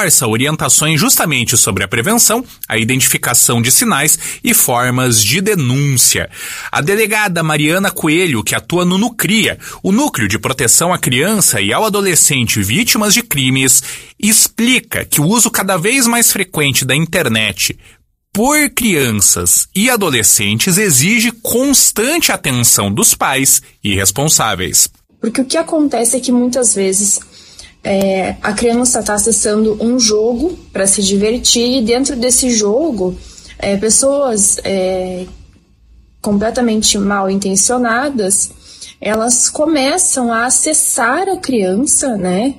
reforça orientações justamente sobre a prevenção, a identificação de sinais e formas de denúncia. A delegada Mariana Coelho, que atua no NUCRIA, o Núcleo de Proteção à Criança e ao Adolescente Vítimas de Crimes, explica que o uso cada vez mais frequente da internet por crianças e adolescentes exige constante atenção dos pais e responsáveis. Porque o que acontece é que muitas vezes a criança está acessando um jogo para se divertir, e dentro desse jogo pessoas completamente mal intencionadas, elas começam a acessar a criança, né,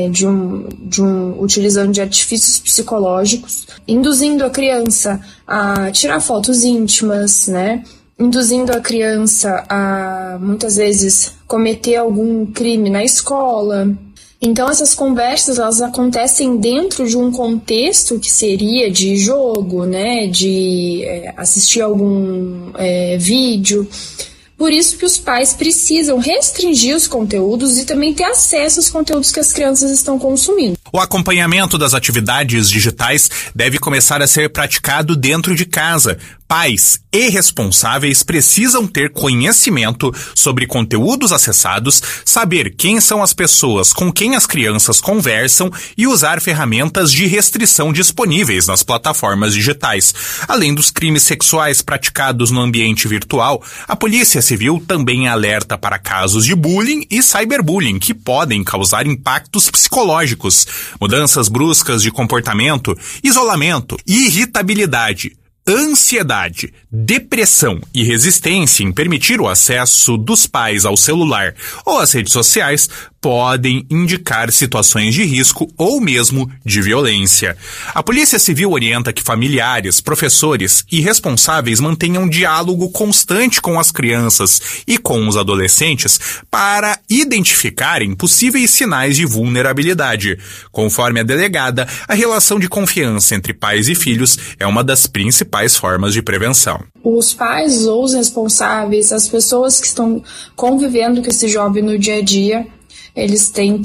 utilizando de artifícios psicológicos, induzindo a criança a tirar fotos íntimas, né, induzindo a criança a, muitas vezes, cometer algum crime na escola. Então, essas conversas, elas acontecem dentro de um contexto que seria de jogo, né, de assistir algum vídeo. Por isso que os pais precisam restringir os conteúdos e também ter acesso aos conteúdos que as crianças estão consumindo. O acompanhamento das atividades digitais deve começar a ser praticado dentro de casa. Pais e responsáveis precisam ter conhecimento sobre conteúdos acessados, saber quem são as pessoas com quem as crianças conversam e usar ferramentas de restrição disponíveis nas plataformas digitais. Além dos crimes sexuais praticados no ambiente virtual, a Polícia Civil também alerta para casos de bullying e cyberbullying que podem causar impactos psicológicos, mudanças bruscas de comportamento, isolamento, irritabilidade, ansiedade, depressão e resistência em permitir o acesso dos pais ao celular ou às redes sociais podem indicar situações de risco ou mesmo de violência. A Polícia Civil orienta que familiares, professores e responsáveis mantenham diálogo constante com as crianças e com os adolescentes para identificarem possíveis sinais de vulnerabilidade. Conforme a delegada, a relação de confiança entre pais e filhos é uma das principais formas de prevenção. Os pais ou os responsáveis, as pessoas que estão convivendo com esse jovem no dia a dia, eles têm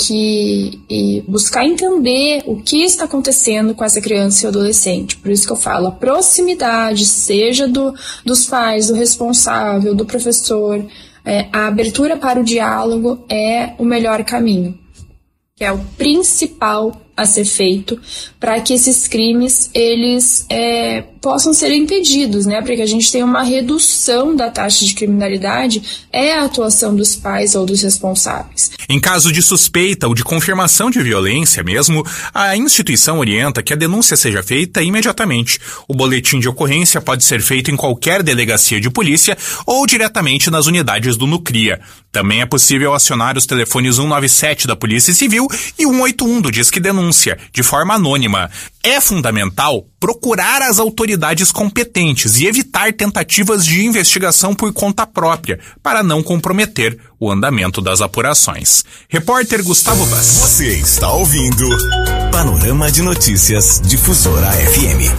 que buscar entender o que está acontecendo com essa criança e adolescente. Por isso que eu falo, a proximidade, seja dos pais, do responsável, do professor, a abertura para o diálogo é o melhor caminho, que é o principal a ser feito para que esses crimes eles possam ser impedidos, né? Para que a gente tenha uma redução da taxa de criminalidade, é a atuação dos pais ou dos responsáveis. Em caso de suspeita ou de confirmação de violência mesmo, a instituição orienta que a denúncia seja feita imediatamente. O boletim de ocorrência pode ser feito em qualquer delegacia de polícia ou diretamente nas unidades do NUCRIA. Também é possível acionar os telefones 197 da Polícia Civil e 181 do Disque Denúncia, de forma anônima. É fundamental procurar as autoridades competentes e evitar tentativas de investigação por conta própria, para não comprometer o andamento das apurações. Repórter Gustavo Vaz. Você está ouvindo Panorama de Notícias Difusora FM.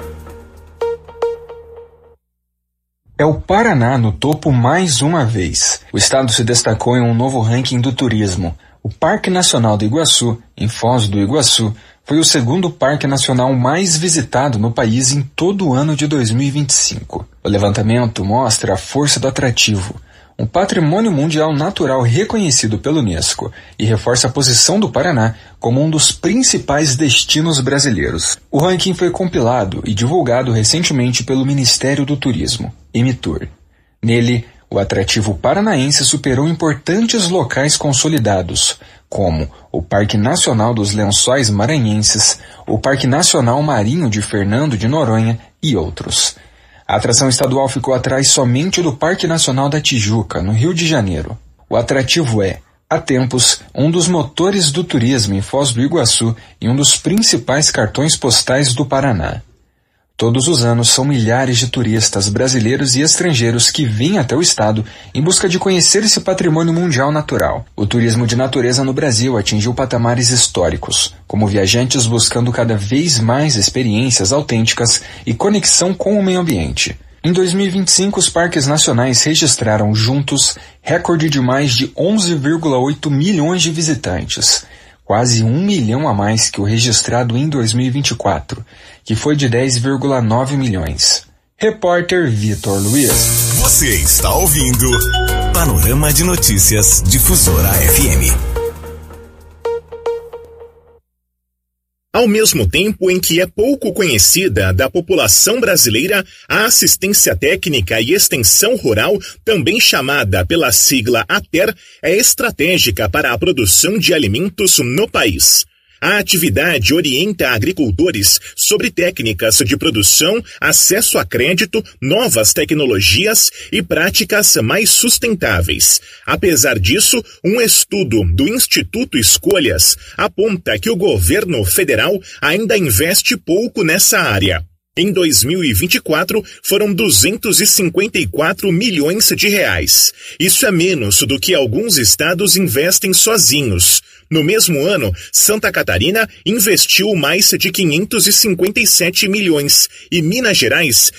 É o Paraná no topo mais uma vez. O estado se destacou em um novo ranking do turismo. O Parque Nacional do Iguaçu, em Foz do Iguaçu, foi o segundo parque nacional mais visitado no país em todo o ano de 2025. O levantamento mostra a força do atrativo, um patrimônio mundial natural reconhecido pela Unesco, e reforça a posição do Paraná como um dos principais destinos brasileiros. O ranking foi compilado e divulgado recentemente pelo Ministério do Turismo, Emitur. Nele, o atrativo paranaense superou importantes locais consolidados, como o Parque Nacional dos Lençóis Maranhenses, o Parque Nacional Marinho de Fernando de Noronha e outros. A atração estadual ficou atrás somente do Parque Nacional da Tijuca, no Rio de Janeiro. O atrativo é, há tempos, um dos motores do turismo em Foz do Iguaçu e um dos principais cartões postais do Paraná. Todos os anos são milhares de turistas brasileiros e estrangeiros que vêm até o estado em busca de conhecer esse patrimônio mundial natural. O turismo de natureza no Brasil atingiu patamares históricos, como viajantes buscando cada vez mais experiências autênticas e conexão com o meio ambiente. Em 2025, os parques nacionais registraram juntos recorde de mais de 11,8 milhões de visitantes, quase 1 milhão a mais que o registrado em 2024, que foi de 10,9 milhões. Repórter Vitor Luiz. Você está ouvindo Panorama de Notícias Difusora FM. Ao mesmo tempo em que é pouco conhecida da população brasileira, a assistência técnica e extensão rural, também chamada pela sigla ATER, é estratégica para a produção de alimentos no país. A atividade orienta agricultores sobre técnicas de produção, acesso a crédito, novas tecnologias e práticas mais sustentáveis. Apesar disso, um estudo do Instituto Escolhas aponta que o governo federal ainda investe pouco nessa área. Em 2024, foram 254 milhões de reais. Isso é menos do que alguns estados investem sozinhos. No mesmo ano, Santa Catarina investiu mais de 557 milhões e Minas Gerais,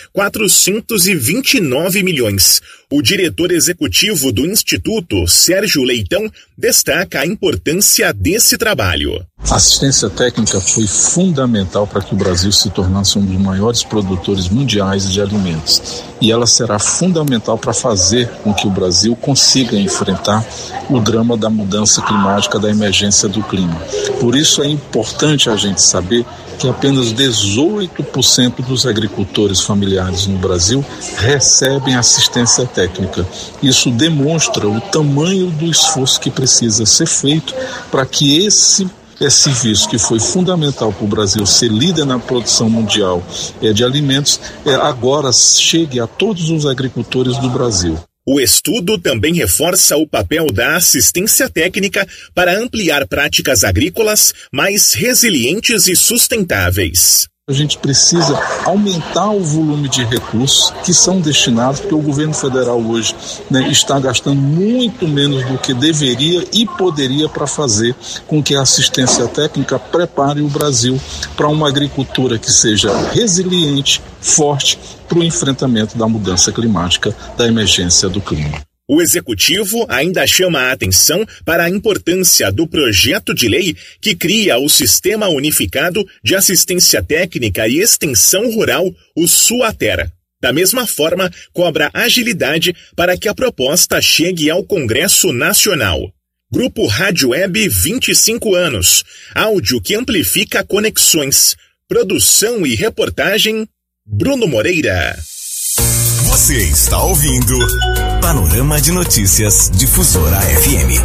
429 milhões. O diretor executivo do Instituto, Sérgio Leitão, destaca a importância desse trabalho. A assistência técnica foi fundamental para que o Brasil se tornasse um dos maiores produtores mundiais de alimentos. E ela será fundamental para fazer com que o Brasil consiga enfrentar o drama da mudança climática, da emergência do clima. Por isso é importante a gente saber que apenas 18% dos agricultores familiares no Brasil recebem assistência técnica. Isso demonstra o tamanho do esforço que precisa ser feito para que esse serviço que foi fundamental para o Brasil ser líder na produção mundial de alimentos, agora chegue a todos os agricultores do Brasil. O estudo também reforça o papel da assistência técnica para ampliar práticas agrícolas mais resilientes e sustentáveis. A gente precisa aumentar o volume de recursos que são destinados, porque o governo federal hoje está gastando muito menos do que deveria e poderia para fazer com que a assistência técnica prepare o Brasil para uma agricultura que seja resiliente, forte, para o enfrentamento da mudança climática, da emergência do clima. O Executivo ainda chama a atenção para a importância do projeto de lei que cria o Sistema Unificado de Assistência Técnica e Extensão Rural, o SUATER. Da mesma forma, cobra agilidade para que a proposta chegue ao Congresso Nacional. Grupo Rádio Web 25 anos. Áudio que amplifica conexões. Produção e reportagem, Bruno Moreira. Você está ouvindo Panorama de Notícias Difusora FM.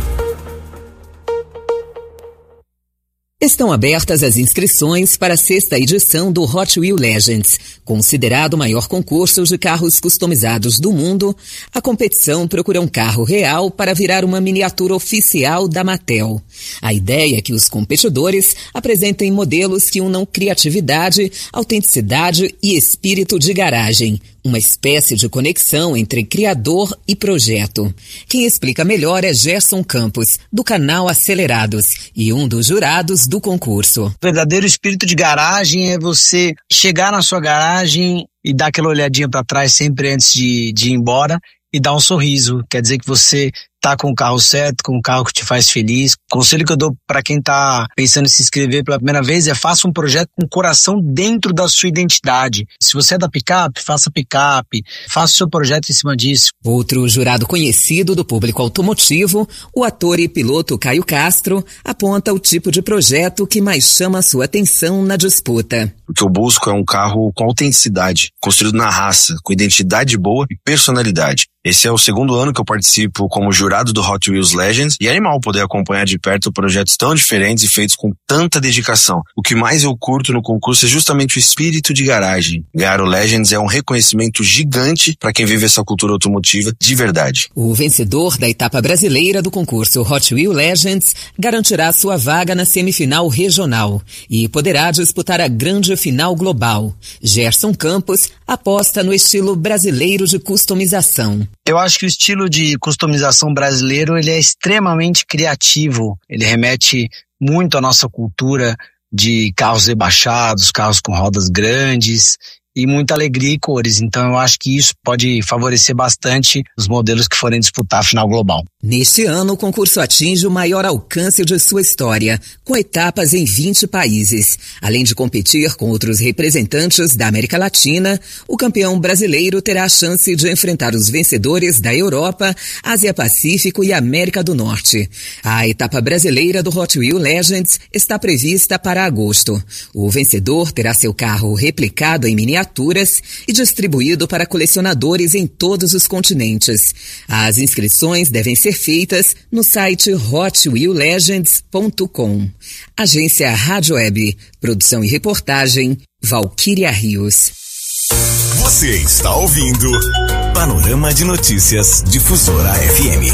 Estão abertas as inscrições para a 6ª edição do Hot Wheels Legends. Considerado o maior concurso de carros customizados do mundo, a competição procura um carro real para virar uma miniatura oficial da Mattel. A ideia é que os competidores apresentem modelos que unam criatividade, autenticidade e espírito de garagem. Uma espécie de conexão entre criador e projeto. Quem explica melhor é Gerson Campos, do canal Acelerados, e um dos jurados do concurso. O verdadeiro espírito de garagem é você chegar na sua garagem e dar aquela olhadinha para trás sempre antes de ir embora e dar um sorriso. Quer dizer que você tá com o carro certo, com o carro que te faz feliz. O conselho que eu dou para quem tá pensando em se inscrever pela primeira vez é: faça um projeto com o coração dentro da sua identidade. Se você é da picape, faça picape, faça o seu projeto em cima disso. Outro jurado conhecido do público automotivo, o ator e piloto Caio Castro, aponta o tipo de projeto que mais chama a sua atenção na disputa. O que eu busco é um carro com autenticidade, construído na raça, com identidade boa e personalidade. Esse é o 2º ano que eu participo como jurado do Hot Wheels Legends e é animal poder acompanhar de perto projetos tão diferentes e feitos com tanta dedicação. O que mais eu curto no concurso é justamente o espírito de garagem. Ganhar o Legends é um reconhecimento gigante para quem vive essa cultura automotiva de verdade. O vencedor da etapa brasileira do concurso Hot Wheels Legends garantirá sua vaga na semifinal regional e poderá disputar a grande final global. Gerson Campos aposta no estilo brasileiro de customização. Eu acho que o estilo de customização brasileiro ele é extremamente criativo. Ele remete muito à nossa cultura de carros rebaixados, carros com rodas grandes. e muita alegria e cores. Então eu acho que isso pode favorecer bastante os modelos que forem disputar a final global. Neste ano, o concurso atinge o maior alcance de sua história, com etapas em 20 países. Além de competir com outros representantes da América Latina, o campeão brasileiro terá a chance de enfrentar os vencedores da Europa, Ásia-Pacífico e América do Norte. A etapa brasileira do Hot Wheels Legends está prevista para agosto. O vencedor terá seu carro replicado em miniaturas e distribuído para colecionadores em todos os continentes. As inscrições devem ser feitas no site hotwheellegends.com. Agência Rádio Web, produção e reportagem, Valquíria Rios. Você está ouvindo Panorama de Notícias Difusora FM.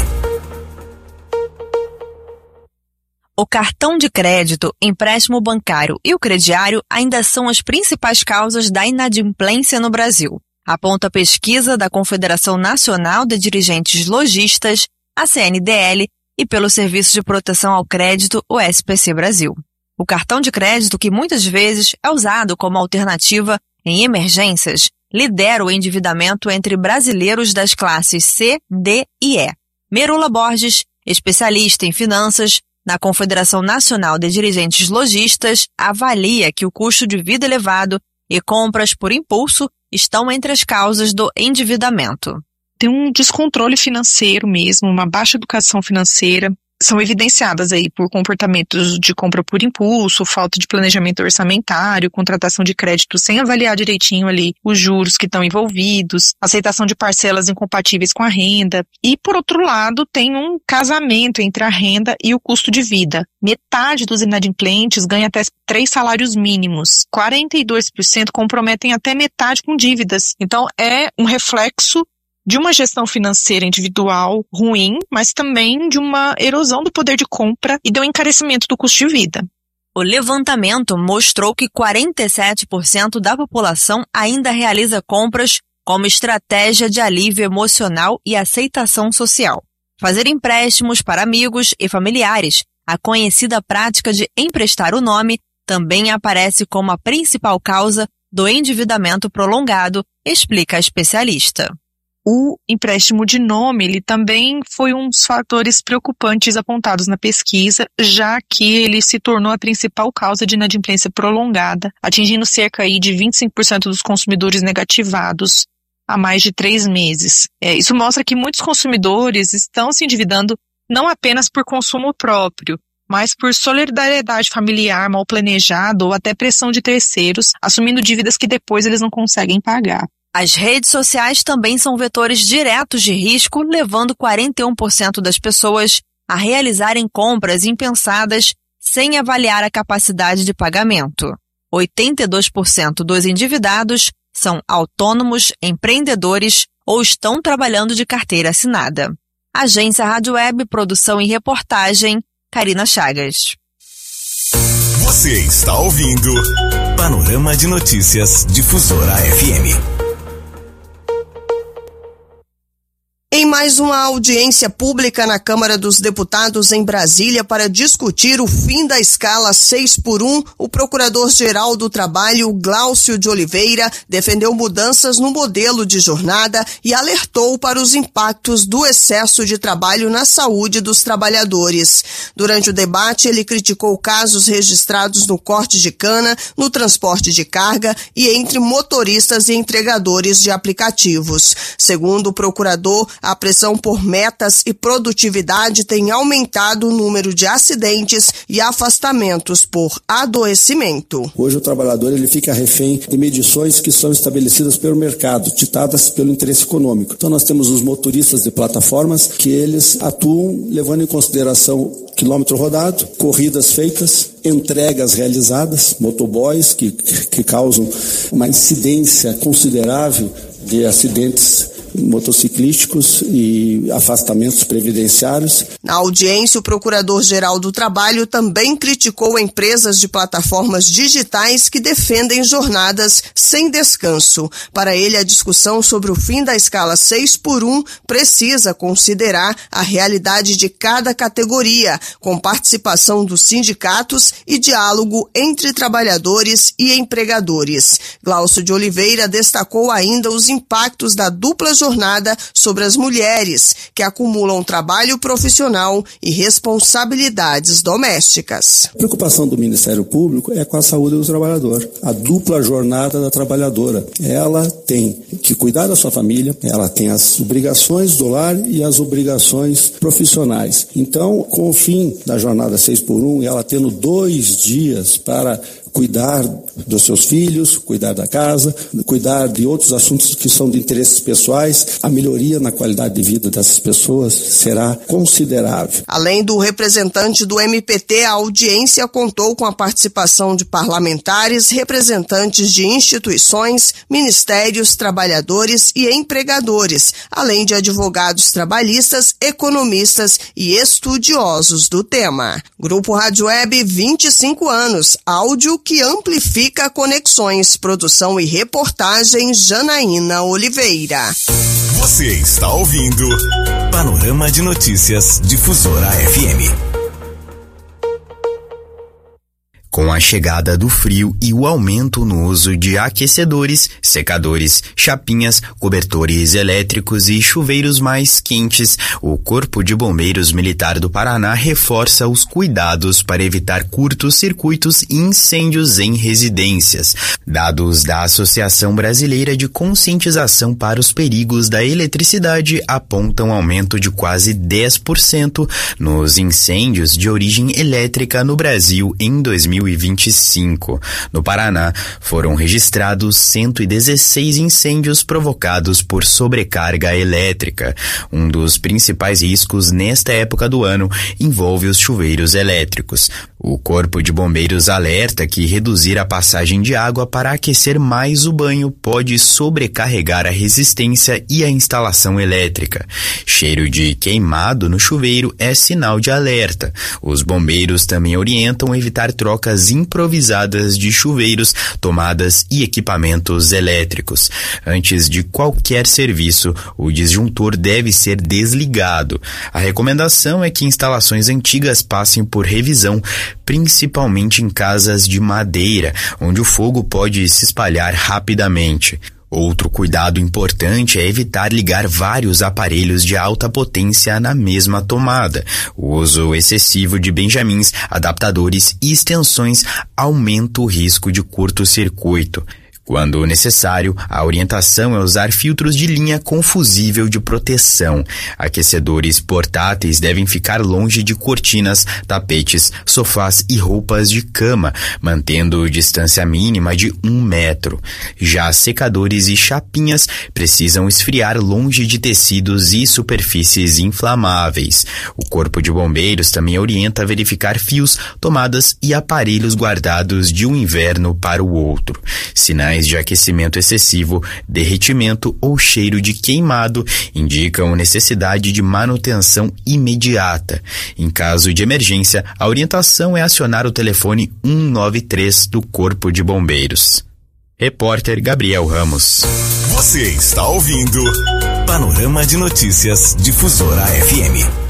O cartão de crédito, empréstimo bancário e o crediário ainda são as principais causas da inadimplência no Brasil, aponta a pesquisa da Confederação Nacional de Dirigentes Lojistas, a CNDL, e pelo Serviço de Proteção ao Crédito, o SPC Brasil. O cartão de crédito, que muitas vezes é usado como alternativa em emergências, lidera o endividamento entre brasileiros das classes C, D e E. Merula Borges, especialista em finanças na Confederação Nacional de Dirigentes Lojistas, avalia que o custo de vida elevado e compras por impulso estão entre as causas do endividamento. Tem um descontrole financeiro mesmo, uma baixa educação financeira, são evidenciadas aí por comportamentos de compra por impulso, falta de planejamento orçamentário, contratação de crédito sem avaliar direitinho ali os juros que estão envolvidos, aceitação de parcelas incompatíveis com a renda. E, por outro lado, tem um casamento entre a renda e o custo de vida. Metade dos inadimplentes ganha até 3 salários mínimos. 42% comprometem até metade com dívidas. Então, é um reflexo de uma gestão financeira individual ruim, mas também de uma erosão do poder de compra e do encarecimento do custo de vida. O levantamento mostrou que 47% da população ainda realiza compras como estratégia de alívio emocional e aceitação social. Fazer empréstimos para amigos e familiares, a conhecida prática de emprestar o nome, também aparece como a principal causa do endividamento prolongado, explica a especialista. O empréstimo de nome, ele também foi um dos fatores preocupantes apontados na pesquisa, já que ele se tornou a principal causa de inadimplência prolongada, atingindo cerca aí de 25% dos consumidores negativados há mais de 3 meses. Isso mostra que muitos consumidores estão se endividando não apenas por consumo próprio, mas por solidariedade familiar mal planejada ou até pressão de terceiros, assumindo dívidas que depois eles não conseguem pagar. As redes sociais também são vetores diretos de risco, levando 41% das pessoas a realizarem compras impensadas sem avaliar a capacidade de pagamento. 82% dos endividados são autônomos, empreendedores ou estão trabalhando de carteira assinada. Agência Rádio Web, produção e reportagem, Karina Chagas. Você está ouvindo Panorama de Notícias Difusora FM. Em mais uma audiência pública na Câmara dos Deputados em Brasília para discutir o fim da escala 6x1, o Procurador-Geral do Trabalho, Glaucio de Oliveira, defendeu mudanças no modelo de jornada e alertou para os impactos do excesso de trabalho na saúde dos trabalhadores. Durante o debate, ele criticou casos registrados no corte de cana, no transporte de carga e entre motoristas e entregadores de aplicativos. Segundo o procurador, a pressão por metas e produtividade tem aumentado o número de acidentes e afastamentos por adoecimento. Hoje o trabalhador ele fica refém de medições que são estabelecidas pelo mercado, ditadas pelo interesse econômico. Então nós temos os motoristas de plataformas que eles atuam levando em consideração quilômetro rodado, corridas feitas, entregas realizadas, motoboys que causam uma incidência considerável de acidentes motociclísticos e afastamentos previdenciários. Na audiência, o Procurador-Geral do Trabalho também criticou empresas de plataformas digitais que defendem jornadas sem descanso. Para ele, a discussão sobre o fim da escala 6x1 precisa considerar a realidade de cada categoria, com participação dos sindicatos e diálogo entre trabalhadores e empregadores. Glaucio de Oliveira destacou ainda os impactos da dupla jornada sobre as mulheres, que acumulam trabalho profissional e responsabilidades domésticas. A preocupação do Ministério Público é com a saúde do trabalhador. A dupla jornada da trabalhadora. Ela tem que cuidar da sua família, ela tem as obrigações do lar e as obrigações profissionais. Então, com o fim da jornada 6x1, ela tendo 2 dias para cuidar dos seus filhos, cuidar da casa, cuidar de outros assuntos que são de interesses pessoais, a melhoria na qualidade de vida dessas pessoas será considerável. Além do representante do MPT, a audiência contou com a participação de parlamentares, representantes de instituições, ministérios, trabalhadores e empregadores, além de advogados trabalhistas, economistas e estudiosos do tema. Grupo Rádio Web, 25 anos, áudio que amplifica conexões, produção e reportagem Janaína Oliveira. Você está ouvindo Panorama de Notícias Difusora FM. Com a chegada do frio e o aumento no uso de aquecedores, secadores, chapinhas, cobertores elétricos e chuveiros mais quentes, o Corpo de Bombeiros Militar do Paraná reforça os cuidados para evitar curtos-circuitos e incêndios em residências. Dados da Associação Brasileira de Conscientização para os Perigos da Eletricidade apontam aumento de quase 10% nos incêndios de origem elétrica no Brasil em 2025. No Paraná, foram registrados 116 incêndios provocados por sobrecarga elétrica. Um dos principais riscos nesta época do ano envolve os chuveiros elétricos. O Corpo de Bombeiros alerta que reduzir a passagem de água para aquecer mais o banho pode sobrecarregar a resistência e a instalação elétrica. Cheiro de queimado no chuveiro é sinal de alerta. Os bombeiros também orientam evitar trocas improvisadas de chuveiros, tomadas e equipamentos elétricos. Antes de qualquer serviço, o disjuntor deve ser desligado. A recomendação é que instalações antigas passem por revisão, principalmente em casas de madeira, onde o fogo pode se espalhar rapidamente. Outro cuidado importante é evitar ligar vários aparelhos de alta potência na mesma tomada. O uso excessivo de benjamins, adaptadores e extensões aumenta o risco de curto-circuito. Quando necessário, a orientação é usar filtros de linha com fusível de proteção. Aquecedores portáteis devem ficar longe de cortinas, tapetes, sofás e roupas de cama, mantendo distância mínima de 1 metro. Já secadores e chapinhas precisam esfriar longe de tecidos e superfícies inflamáveis. O Corpo de Bombeiros também orienta a verificar fios, tomadas e aparelhos guardados de um inverno para o outro. Sinais de aquecimento excessivo, derretimento ou cheiro de queimado indicam necessidade de manutenção imediata. Em caso de emergência, a orientação é acionar o telefone 193 do Corpo de Bombeiros. Repórter Gabriel Ramos. Você está ouvindo Panorama de Notícias Difusora FM.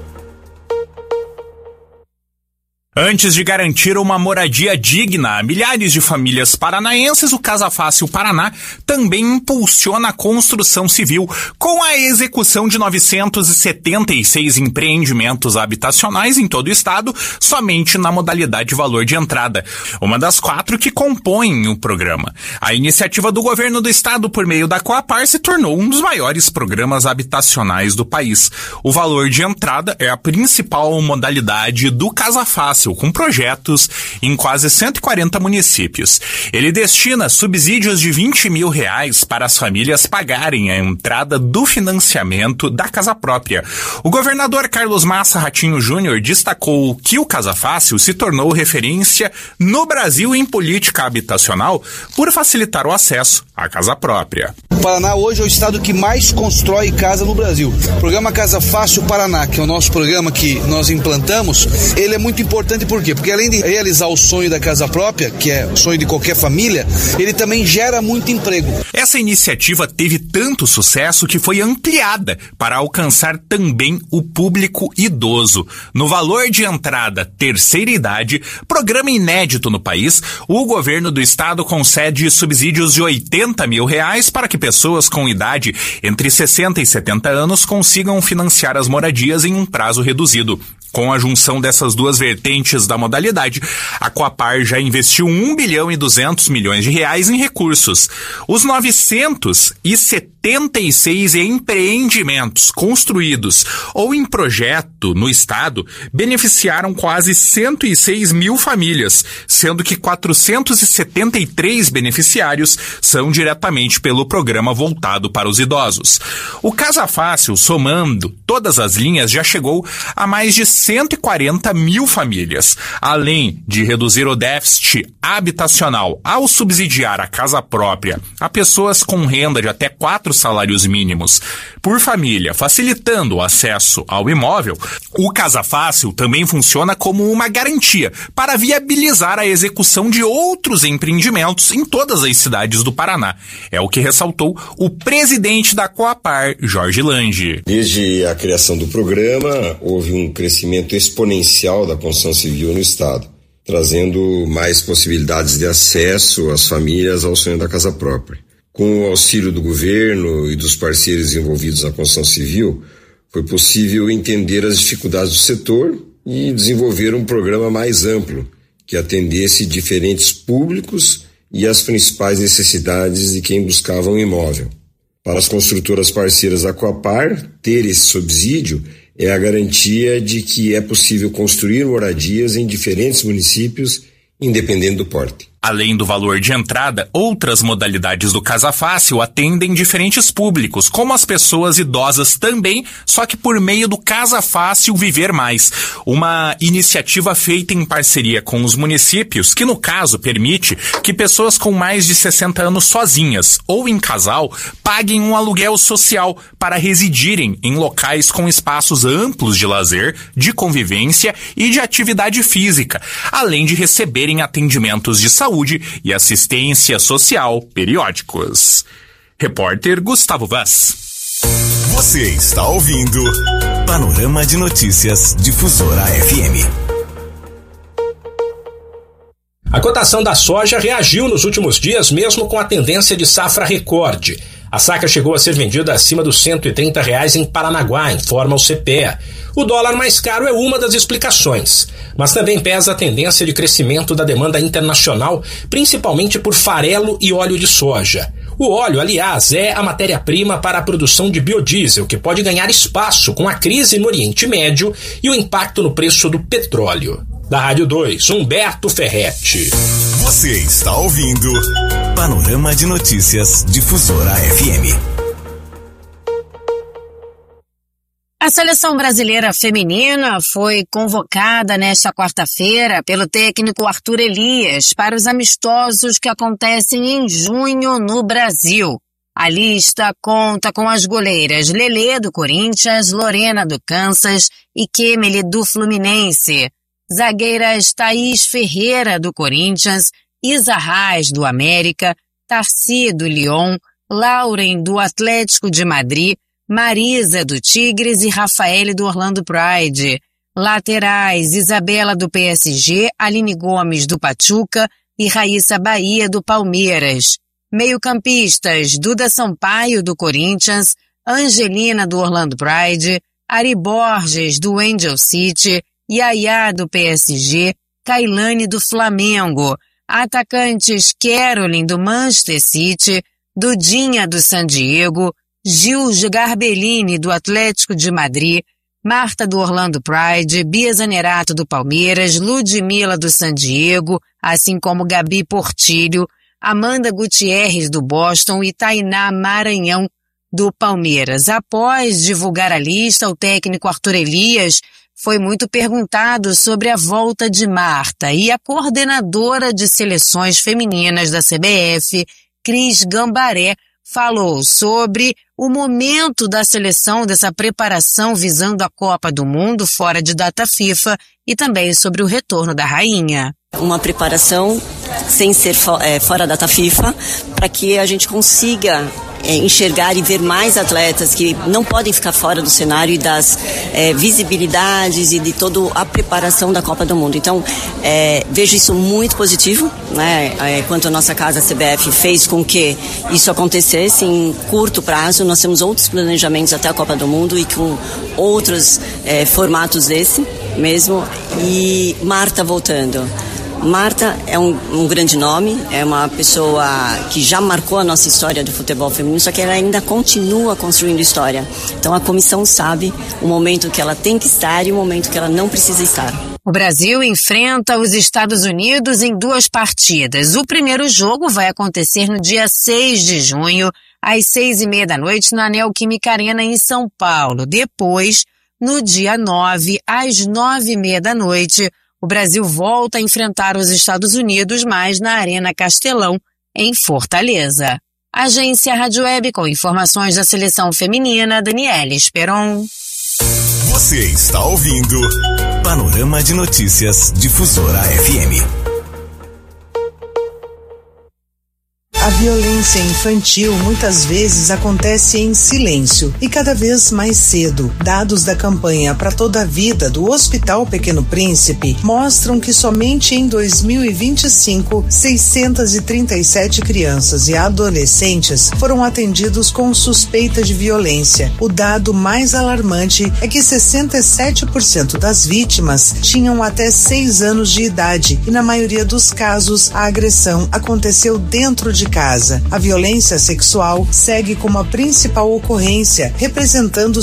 Antes de garantir uma moradia digna a milhares de famílias paranaenses, o Casa Fácil Paraná também impulsiona a construção civil com a execução de 976 empreendimentos habitacionais em todo o estado, somente na modalidade valor de entrada, uma das 4 que compõem o programa. A iniciativa do governo do estado, por meio da Coapar, se tornou um dos maiores programas habitacionais do país. O valor de entrada é a principal modalidade do Casa Fácil Fácil, com projetos em quase 140 municípios. Ele destina subsídios de R$20 mil para as famílias pagarem a entrada do financiamento da casa própria. O governador Carlos Massa Ratinho Júnior destacou que o Casa Fácil se tornou referência no Brasil em política habitacional por facilitar o acesso à casa própria. O Paraná hoje é o estado que mais constrói casa no Brasil. O programa Casa Fácil Paraná, que é o nosso programa que nós implantamos, ele é muito importante por quê? Porque além de realizar o sonho da casa própria, que é o sonho de qualquer família, ele também gera muito emprego. Essa iniciativa teve tanto sucesso que foi ampliada para alcançar também o público idoso. No valor de entrada terceira idade, programa inédito no país, o governo do estado concede subsídios de R$80 mil para que pessoas com idade entre 60 e 70 anos consigam financiar as moradias em um prazo reduzido. Com a junção dessas duas vertentes da modalidade, a Coapar já investiu R$1 bilhão e 200 milhões em recursos. Os 976 empreendimentos construídos ou em projeto no estado beneficiaram quase 106 mil famílias, sendo que 473 beneficiários são diretamente pelo programa voltado para os idosos. O Casa Fácil, somando todas as linhas, já chegou a mais de 140 mil famílias. Além de reduzir o déficit habitacional ao subsidiar a casa própria a pessoas com renda de até 4 salários mínimos por família, facilitando o acesso ao imóvel, o Casa Fácil também funciona como uma garantia para viabilizar a execução de outros empreendimentos em todas as cidades do Paraná. É o que ressaltou o presidente da Coapar, Jorge Lange. Desde a criação do programa, houve um crescimento exponencial da construção civil no estado, trazendo mais possibilidades de acesso às famílias ao sonho da casa própria. Com o auxílio do governo e dos parceiros envolvidos na construção civil, foi possível entender as dificuldades do setor e desenvolver um programa mais amplo, que atendesse diferentes públicos e as principais necessidades de quem buscava um imóvel. Para as construtoras parceiras da Coapar, ter esse subsídio é a garantia de que é possível construir moradias em diferentes municípios, independente do porte. Além do valor de entrada, outras modalidades do Casa Fácil atendem diferentes públicos, como as pessoas idosas também, só que por meio do Casa Fácil Viver Mais, uma iniciativa feita em parceria com os municípios, que no caso permite que pessoas com mais de 60 anos sozinhas ou em casal paguem um aluguel social para residirem em locais com espaços amplos de lazer, de convivência e de atividade física, além de receberem atendimentos de saúde e assistência social periódicos. Repórter Gustavo Vaz. Você está ouvindo Panorama de Notícias Difusora FM. A cotação da soja reagiu nos últimos dias, mesmo com a tendência de safra recorde. A saca chegou a ser vendida acima dos R$130 em Paranaguá, informa o CPEA. O dólar mais caro é uma das explicações, mas também pesa a tendência de crescimento da demanda internacional, principalmente por farelo e óleo de soja. O óleo, aliás, é a matéria-prima para a produção de biodiesel, que pode ganhar espaço com a crise no Oriente Médio e o impacto no preço do petróleo. Da Rádio 2, Humberto Ferretti. Você está ouvindo Panorama de Notícias Difusora FM. A seleção brasileira feminina foi convocada nesta quarta-feira pelo técnico Arthur Elias para os amistosos que acontecem em junho no Brasil. A lista conta com as goleiras Lelê do Corinthians, Lorena do Kansas e Kemely do Fluminense. Zagueiras Thaís Ferreira do Corinthians, Isa Reis do América, Tarci do Lyon, Lauren do Atlético de Madrid, Marisa do Tigres e Rafaele do Orlando Pride. Laterais, Isabela do PSG, Aline Gomes do Pachuca e Raíssa Bahia do Palmeiras. Meio-campistas, Duda Sampaio do Corinthians, Angelina do Orlando Pride, Ari Borges do Angel City, Yaya do PSG, Kailane do Flamengo. Atacantes, Caroline do Manchester City, Dudinha do San Diego, Gil Garbellini do Atlético de Madrid, Marta do Orlando Pride, Bia Zanerato do Palmeiras, Ludmila do San Diego, assim como Gabi Portilho, Amanda Gutierrez do Boston e Tainá Maranhão do Palmeiras. Após divulgar a lista, o técnico Arthur Elias foi muito perguntado sobre a volta de Marta e a coordenadora de seleções femininas da CBF, Cris Gambaré, falou sobre o momento da seleção, dessa preparação visando a Copa do Mundo fora de data FIFA e também sobre o retorno da rainha. Uma preparação sem ser fora da data FIFA para que a gente consiga enxergar e ver mais atletas que não podem ficar fora do cenário e das visibilidades e de toda a preparação da Copa do Mundo. Então, vejo isso muito positivo, né? Quanto a nossa casa, a CBF, fez com que isso acontecesse em curto prazo. Nós temos outros planejamentos até a Copa do Mundo e com outros formatos desse mesmo. E Marta voltando. Marta é um grande nome, é uma pessoa que já marcou a nossa história do futebol feminino, só que ela ainda continua construindo história. Então a comissão sabe o momento que ela tem que estar e o momento que ela não precisa estar. O Brasil enfrenta os Estados Unidos em 2 partidas. O primeiro jogo vai acontecer no dia 6 de junho, às 6:30 da noite, na Neoquímica Arena, em São Paulo. Depois, no dia 9, às 9:30 da noite, o Brasil volta a enfrentar os Estados Unidos, mas na Arena Castelão, em Fortaleza. Agência Rádio Web com informações da seleção feminina, Daniela Esperon. Você está ouvindo Panorama de Notícias Difusora FM. A violência infantil muitas vezes acontece em silêncio e cada vez mais cedo. Dados da campanha Pra Toda a Vida do Hospital Pequeno Príncipe mostram que somente em 2025, 637 crianças e adolescentes foram atendidos com suspeita de violência. O dado mais alarmante é que 67% das vítimas tinham até 6 anos de idade e na maioria dos casos a agressão aconteceu dentro de casa. A violência sexual segue como a principal ocorrência, representando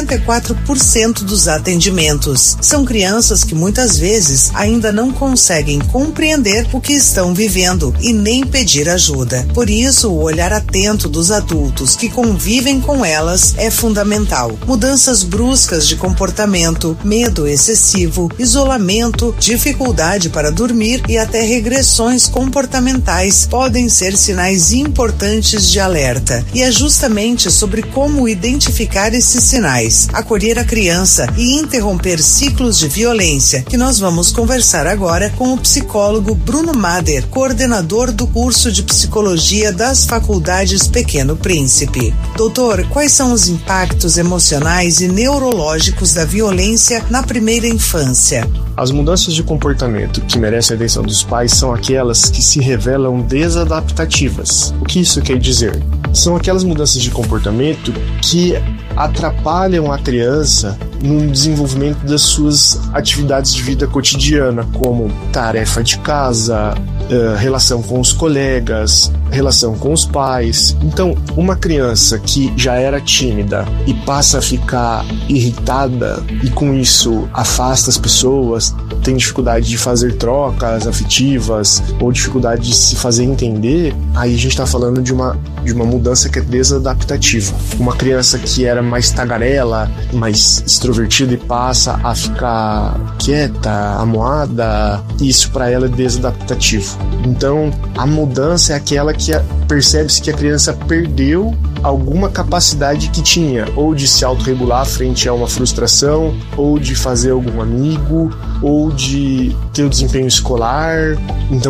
64% dos atendimentos. São crianças que muitas vezes ainda não conseguem compreender o que estão vivendo e nem pedir ajuda. Por isso, o olhar atento dos adultos que convivem com elas é fundamental. Mudanças bruscas de comportamento, medo excessivo, isolamento, dificuldade para dormir e até regressões comportamentais podem ser sinais importantes de alerta. E é justamente sobre como identificar esses sinais, acolher a criança e interromper ciclos de violência que nós vamos conversar agora com o psicólogo Bruno Mader, coordenador do curso de psicologia das faculdades Pequeno Príncipe. Doutor, quais são os impactos emocionais e neurológicos da violência na primeira infância? As mudanças de comportamento que merecem a atenção dos pais são aquelas que se revelam desadaptativas. O que isso quer dizer? São aquelas mudanças de comportamento que atrapalham a criança no desenvolvimento das suas atividades de vida cotidiana, como tarefa de casa, relação com os colegas, relação com os pais. Então, uma criança que já era tímida e passa a ficar irritada e com isso afasta as pessoas, tem dificuldade de fazer trocas afetivas ou dificuldade de se fazer entender, aí a gente está falando de uma mudança que é desadaptativa. Uma criança que era mais tagarela, mais extrovertida e passa a ficar quieta, amuada, isso para ela é desadaptativo. Então, a mudança é aquela que percebe-se que a criança perdeu alguma capacidade que tinha, ou de se autorregular frente a uma frustração, ou de fazer algum amigo, ou de ter o desempenho escolar. Então,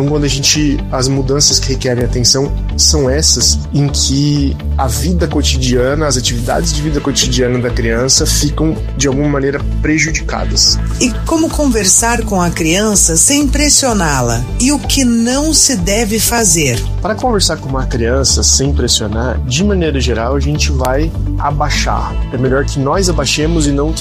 as mudanças que requerem atenção são essas, em que a vida cotidiana, as atividades de vida cotidiana da criança ficam, de alguma maneira, prejudicadas. E como conversar com a criança sem pressioná-la? E o que não se deve fazer? Para conversar com uma criança sem pressionar, de maneira geral, a gente vai abaixar. É melhor que nós abaixemos e não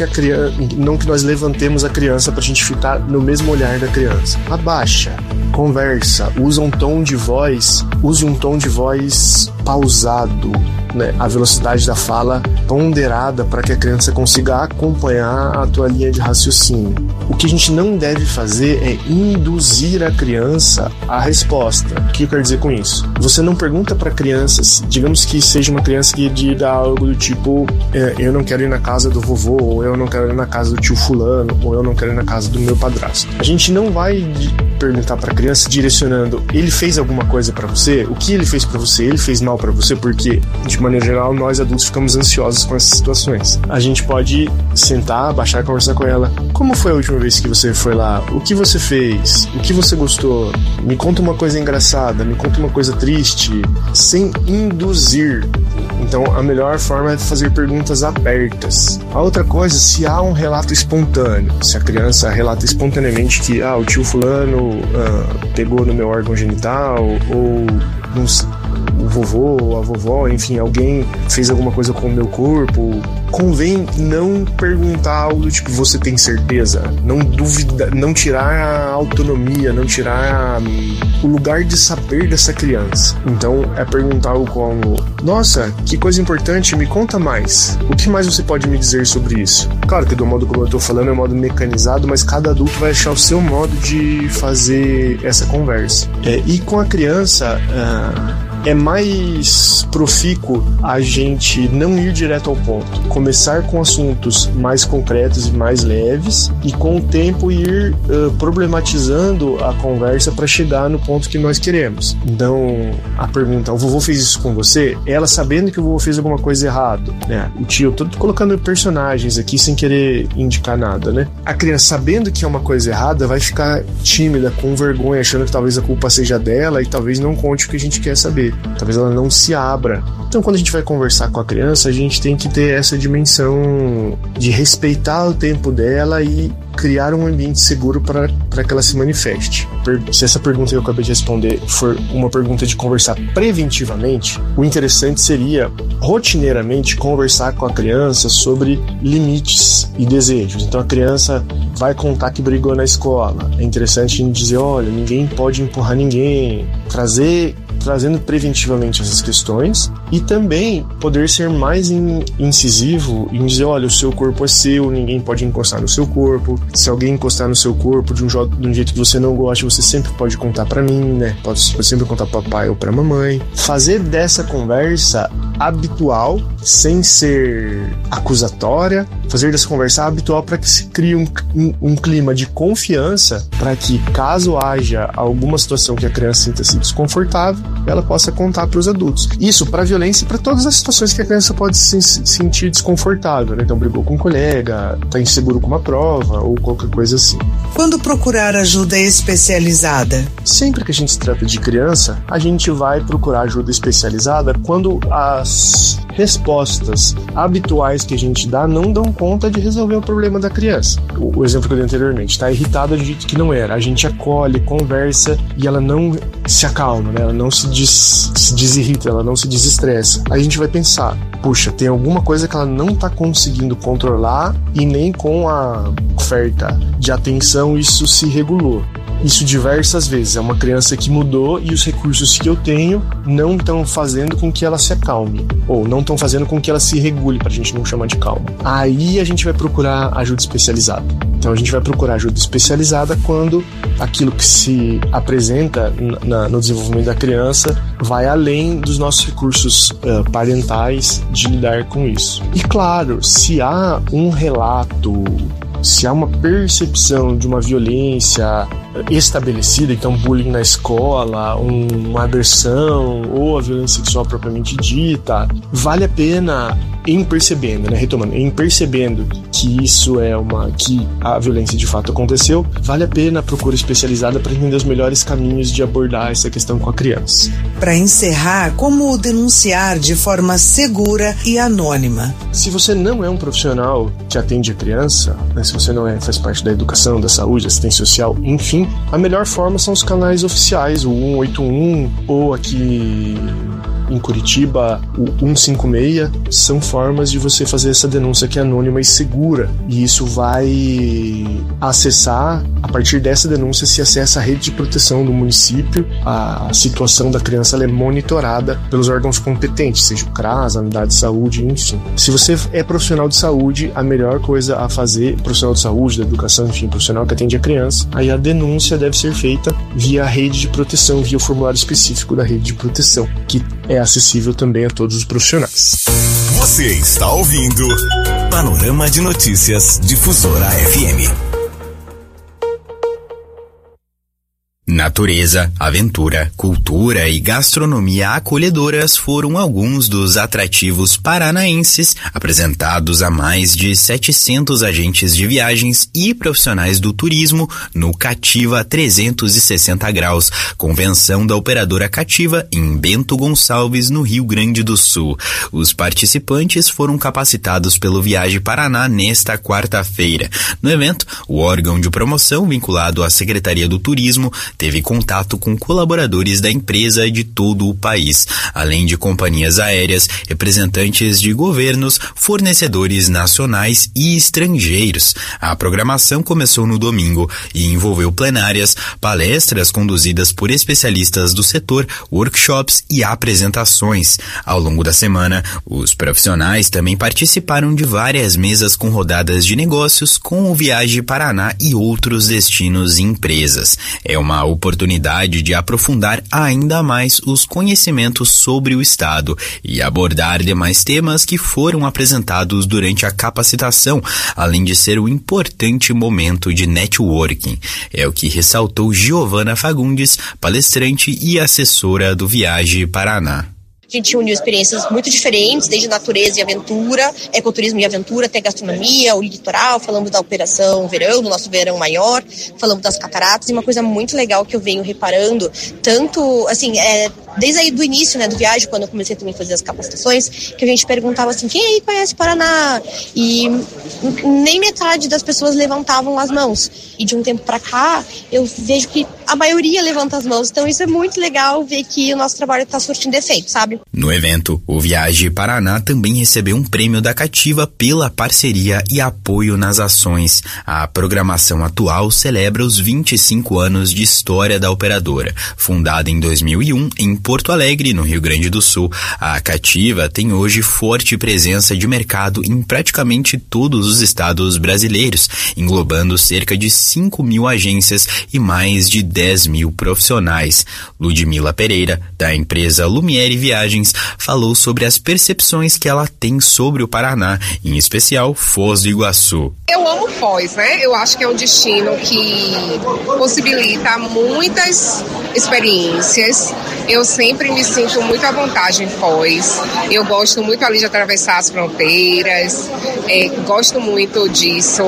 que nós levantemos a criança para a gente ficar no mesmo olhar da criança. Abaixa, conversa, use um tom de voz pausado, né, a velocidade da fala ponderada para que a criança consiga acompanhar a tua linha de raciocínio. O que a gente não deve fazer é induzir a criança à resposta. O que eu quero dizer com isso? Você não pergunta para crianças, digamos que seja uma criança que diga algo do tipo eu não quero ir na casa do vovô, ou eu não quero ir na casa do tio fulano, ou eu não quero ir na casa do meu padrasto. A gente não vai perguntar para a criança direcionando, ele fez alguma coisa para você? O que ele fez para você? Ele fez mal para você? Porque, de maneira geral, nós adultos ficamos ansiosos com essas situações. A gente pode sentar, baixar e conversar com ela. Como foi a última vez que você foi lá? O que você fez? O que você gostou? Me conta uma coisa engraçada, me conta uma coisa triste, sem induzir. Então, a melhor forma é fazer perguntas abertas. A outra coisa, se há um relato espontâneo, se a criança relata espontaneamente que o tio fulano pegou no meu órgão genital, ou o vovô ou a vovó, enfim, alguém fez alguma coisa com o meu corpo, convém não perguntar algo do tipo, você tem certeza? Não duvidar, não tirar a autonomia, não tirar o lugar de saber dessa criança. Então, é perguntar algo como, nossa, que coisa importante, me conta mais. O que mais você pode me dizer sobre isso? Claro que do modo como eu estou falando é um modo mecanizado, mas cada adulto vai achar o seu modo de fazer essa conversa. E com a criança, é mais profícuo a gente não ir direto ao ponto, começar com assuntos mais concretos e mais leves e com o tempo ir problematizando a conversa para chegar no ponto que nós queremos. Então, a pergunta, o vovô fez isso com você? Ela sabendo que o vovô fez alguma coisa errada, né? O tio, eu tô colocando personagens aqui sem querer indicar nada, né? A criança sabendo que é uma coisa errada vai ficar tímida, com vergonha, achando que talvez a culpa seja dela e talvez não conte o que a gente quer saber. Talvez ela não se abra. Então, quando a gente vai conversar com a criança, a gente tem que ter essa dimensão de respeitar o tempo dela e criar um ambiente seguro para que ela se manifeste. Se essa pergunta que eu acabei de responder for uma pergunta de conversar preventivamente, o interessante seria, rotineiramente, conversar com a criança sobre limites e desejos. Então, a criança vai contar que brigou na escola. É interessante a gente dizer, olha, ninguém pode empurrar ninguém. Trazendo preventivamente essas questões e também poder ser mais incisivo em dizer, olha, o seu corpo é seu, ninguém pode encostar no seu corpo. Se alguém encostar no seu corpo de um jeito que você não gosta, você sempre pode contar pra mim, né? Pode sempre contar pro papai ou pra mamãe. Fazer dessa conversa habitual, sem ser acusatória, fazer dessa conversa habitual para que se crie um clima de confiança para que, caso haja alguma situação que a criança sinta-se desconfortável, ela possa contar para os adultos. Isso para violência e para todas as situações que a criança pode se sentir desconfortável, né? Então, brigou com um colega, está inseguro com uma prova ou qualquer coisa assim. Quando procurar ajuda especializada? Sempre que a gente se trata de criança, a gente vai procurar ajuda especializada quando as respostas habituais que a gente dá não dão conta de resolver o problema da criança. O exemplo que eu dei anteriormente, está irritada de jeito que não era. A gente acolhe, conversa e ela não se acalma, né? Ela não se desirrita, ela não se desestressa. Aí a gente vai pensar, puxa, tem alguma coisa que ela não está conseguindo controlar e nem com a oferta de atenção isso se regulou. Isso diversas vezes. É uma criança que mudou e os recursos que eu tenho não estão fazendo com que ela se acalme, ou não estão fazendo com que ela se regule, pra gente não chamar de calma. Aí a gente vai procurar ajuda especializada. Então a gente vai procurar ajuda especializada quando aquilo que se apresenta no desenvolvimento da criança vai além dos nossos recursos parentais de lidar com isso. E claro, se há um relato, se há uma percepção de uma violência estabelecida, então bullying na escola, uma agressão ou a violência sexual propriamente dita, vale a pena, em percebendo, né, retomando, em percebendo que isso é que a violência de fato aconteceu, vale a pena a procura especializada para entender os melhores caminhos de abordar essa questão com a criança. Para encerrar, como denunciar de forma segura e anônima? Se você não é um profissional que atende a criança, né, se você não faz parte da educação, da saúde, assistência social, enfim, a melhor forma são os canais oficiais, o 181 ou aqui em Curitiba, o 156, são formas de você fazer essa denúncia que é anônima e segura. E isso vai acessar, a partir dessa denúncia, se acessa a rede de proteção do município. A situação da criança ela é monitorada pelos órgãos competentes, seja o CRAS, a unidade de saúde, enfim. Se você é profissional de saúde, a melhor coisa a fazer, profissional de saúde, da educação, enfim, profissional que atende a criança, aí a denúncia deve ser feita via a rede de proteção, via o formulário específico da rede de proteção, que é acessível também a todos os profissionais. Você está ouvindo Panorama de Notícias Difusora FM. Natureza, aventura, cultura e gastronomia acolhedoras foram alguns dos atrativos paranaenses apresentados a mais de 700 agentes de viagens e profissionais do turismo no Cativa 360 Graus, convenção da operadora Cativa em Bento Gonçalves, no Rio Grande do Sul. Os participantes foram capacitados pelo Viaje Paraná nesta quarta-feira. No evento, o órgão de promoção vinculado à Secretaria do Turismo teve contato com colaboradores da empresa de todo o país, além de companhias aéreas, representantes de governos, fornecedores nacionais e estrangeiros. A programação começou no domingo e envolveu plenárias, palestras conduzidas por especialistas do setor, workshops e apresentações. Ao longo da semana, os profissionais também participaram de várias mesas com rodadas de negócios com o Viaje Paraná e outros destinos e empresas. É uma oportunidade de aprofundar ainda mais os conhecimentos sobre o estado e abordar demais temas que foram apresentados durante a capacitação, além de ser um importante momento de networking. É o que ressaltou Giovana Fagundes, palestrante e assessora do Viaje Paraná. A gente uniu experiências muito diferentes, desde natureza e aventura, ecoturismo e aventura, até gastronomia, o litoral, falamos da operação verão, do nosso verão maior, falamos das cataratas, e uma coisa muito legal que eu venho reparando, tanto, assim, desde aí do início, né, do Viagem, quando eu comecei também a fazer as capacitações, que a gente perguntava assim, quem aí conhece Paraná? E nem metade das pessoas levantavam as mãos. E de um tempo pra cá, eu vejo que a maioria levanta as mãos. Então isso é muito legal ver que o nosso trabalho tá surtindo efeito, sabe? No evento, o Viaje Paraná também recebeu um prêmio da Cativa pela parceria e apoio nas ações. A programação atual celebra os 25 anos de história da operadora. Fundada em 2001 em Porto Alegre, no Rio Grande do Sul, a Cativa tem hoje forte presença de mercado em praticamente todos os estados brasileiros, englobando cerca de 5.000 agências e mais de 10.000 profissionais. Ludmila Pereira, da empresa Lumiere Viagens, falou sobre as percepções que ela tem sobre o Paraná, em especial Foz do Iguaçu. Eu amo Foz, né? Eu acho que é um destino que possibilita muitas experiências. Eu sempre me sinto muito à vontade em Foz. Eu gosto muito ali de atravessar as fronteiras, gosto muito disso.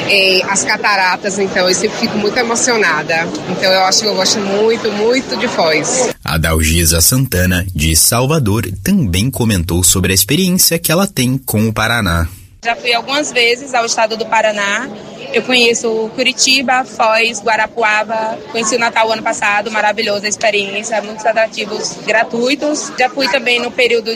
As cataratas, então, eu sempre fico muito emocionada. Então, eu acho que eu gosto muito, muito de Foz. A Dalgisa Santana, de Salvador, também comentou sobre a experiência que ela tem com o Paraná. Já fui algumas vezes ao estado do Paraná. Eu conheço Curitiba, Foz, Guarapuava, conheci o Natal ano passado, maravilhosa experiência, muitos atrativos gratuitos. Já fui também no período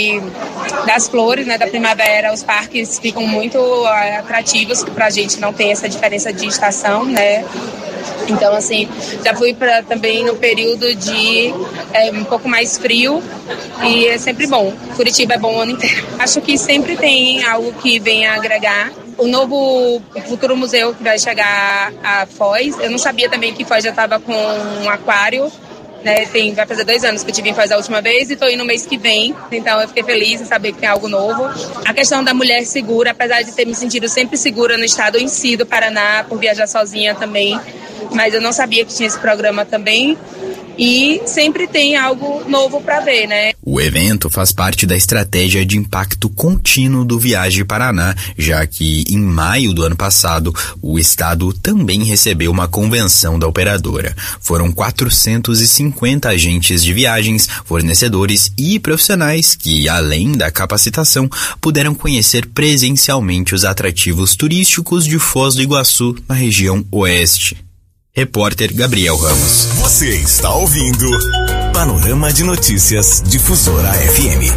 das flores, né, da primavera, os parques ficam muito atrativos, que pra gente não tem essa diferença de estação, né? Então, assim, já fui também no período de um pouco mais frio e é sempre bom. Curitiba é bom o ano inteiro. Acho que sempre tem algo que vem a agregar. O novo futuro museu que vai chegar a Foz, eu não sabia também que Foz já estava com um aquário, né? Vai fazer 2 anos que eu tive em Foz a última vez e estou indo no mês que vem, então eu fiquei feliz em saber que tem algo novo. A questão da mulher segura, apesar de ter me sentido sempre segura no estado em si do Paraná, por viajar sozinha também, mas eu não sabia que tinha esse programa também. E sempre tem algo novo para ver, né? O evento faz parte da estratégia de impacto contínuo do Viaje Paraná, já que em maio do ano passado, o estado também recebeu uma convenção da operadora. Foram 450 agentes de viagens, fornecedores e profissionais que, além da capacitação, puderam conhecer presencialmente os atrativos turísticos de Foz do Iguaçu, na região oeste. Repórter Gabriel Ramos. Você está ouvindo Panorama de Notícias Difusora FM.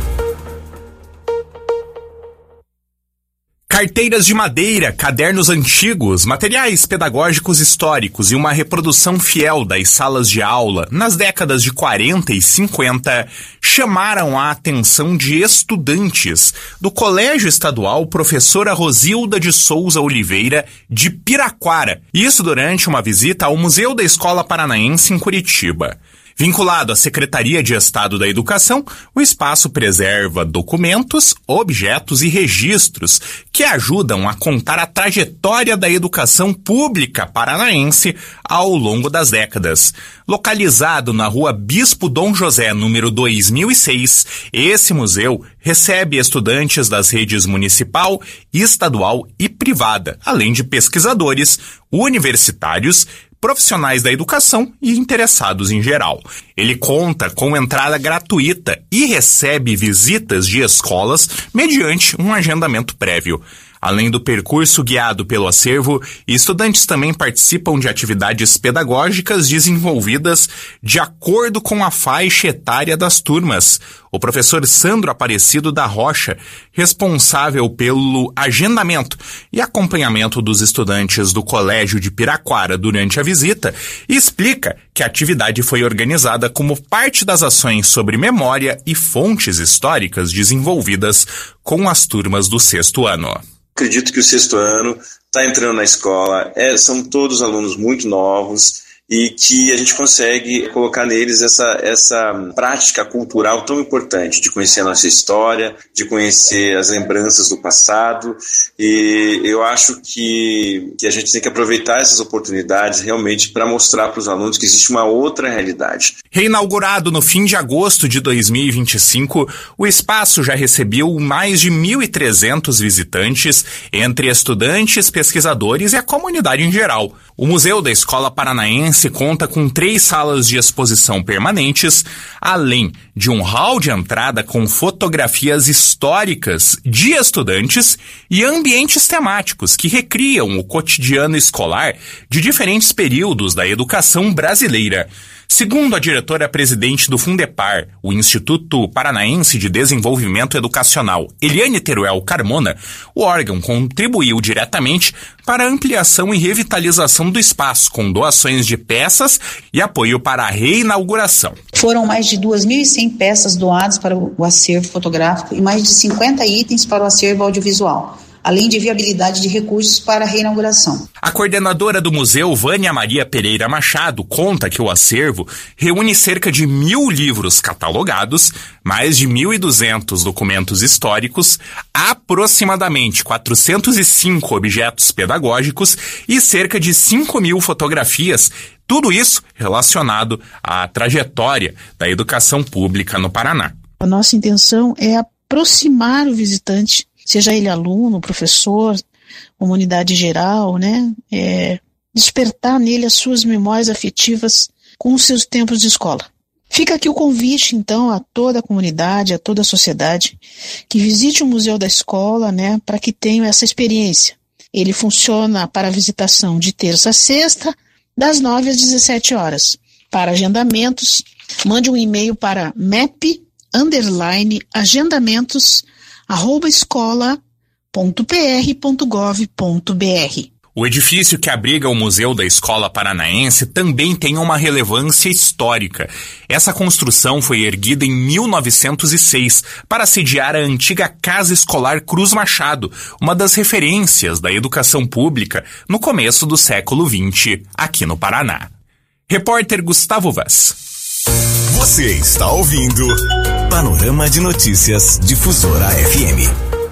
Carteiras de madeira, cadernos antigos, materiais pedagógicos históricos e uma reprodução fiel das salas de aula nas décadas de 40 e 50 chamaram a atenção de estudantes do Colégio Estadual Professora Rosilda de Souza Oliveira de Piraquara. Isso durante uma visita ao Museu da Escola Paranaense em Curitiba. Vinculado à Secretaria de Estado da Educação, o espaço preserva documentos, objetos e registros que ajudam a contar a trajetória da educação pública paranaense ao longo das décadas. Localizado na Rua Bispo Dom José, número 2006, esse museu recebe estudantes das redes municipal, estadual e privada, além de pesquisadores, universitários, profissionais da educação e interessados em geral. Ele conta com entrada gratuita e recebe visitas de escolas mediante um agendamento prévio. Além do percurso guiado pelo acervo, estudantes também participam de atividades pedagógicas desenvolvidas de acordo com a faixa etária das turmas. O professor Sandro Aparecido da Rocha, responsável pelo agendamento e acompanhamento dos estudantes do Colégio de Piraquara durante a visita, explica que a atividade foi organizada como parte das ações sobre memória e fontes históricas desenvolvidas com as turmas do 6º ano. Acredito que o 6º ano está entrando na escola, são todos alunos muito novos e que a gente consegue colocar neles essa prática cultural tão importante de conhecer a nossa história, de conhecer as lembranças do passado, e eu acho que a gente tem que aproveitar essas oportunidades realmente para mostrar para os alunos que existe uma outra realidade. Reinaugurado no fim de agosto de 2025, o espaço já recebeu mais de 1.300 visitantes, entre estudantes, pesquisadores e a comunidade em geral. O Museu da Escola Paranaense conta com 3 salas de exposição permanentes, além de um hall de entrada com fotografias históricas de estudantes e ambientes temáticos que recriam o cotidiano escolar de diferentes períodos da educação brasileira. Segundo a diretora-presidente do Fundepar, o Instituto Paranaense de Desenvolvimento Educacional, Eliane Teruel Carmona, o órgão contribuiu diretamente para a ampliação e revitalização do espaço, com doações de peças e apoio para a reinauguração. Foram mais de 2.100 peças doadas para o acervo fotográfico e mais de 50 itens para o acervo audiovisual, além de viabilidade de recursos para a reinauguração. A coordenadora do museu, Vânia Maria Pereira Machado, conta que o acervo reúne cerca de 1.000 livros catalogados, mais de 1.200 documentos históricos, aproximadamente 405 objetos pedagógicos e cerca de 5.000 fotografias, tudo isso relacionado à trajetória da educação pública no Paraná. A nossa intenção é aproximar o visitante, seja ele aluno, professor, comunidade geral, né? Despertar nele as suas memórias afetivas com os seus tempos de escola. Fica aqui o convite, então, a toda a comunidade, a toda a sociedade, que visite o Museu da Escola, né? Para que tenham essa experiência. Ele funciona para visitação de terça a sexta, das 9 às 17 horas. Para agendamentos, mande um e-mail para map_agendamentos@escola.pr.gov.br. O edifício que abriga o Museu da Escola Paranaense também tem uma relevância histórica. Essa construção foi erguida em 1906 para sediar a antiga Casa Escolar Cruz Machado, uma das referências da educação pública no começo do século XX, aqui no Paraná. Repórter Gustavo Vaz. Você está ouvindo Panorama de Notícias Difusora FM.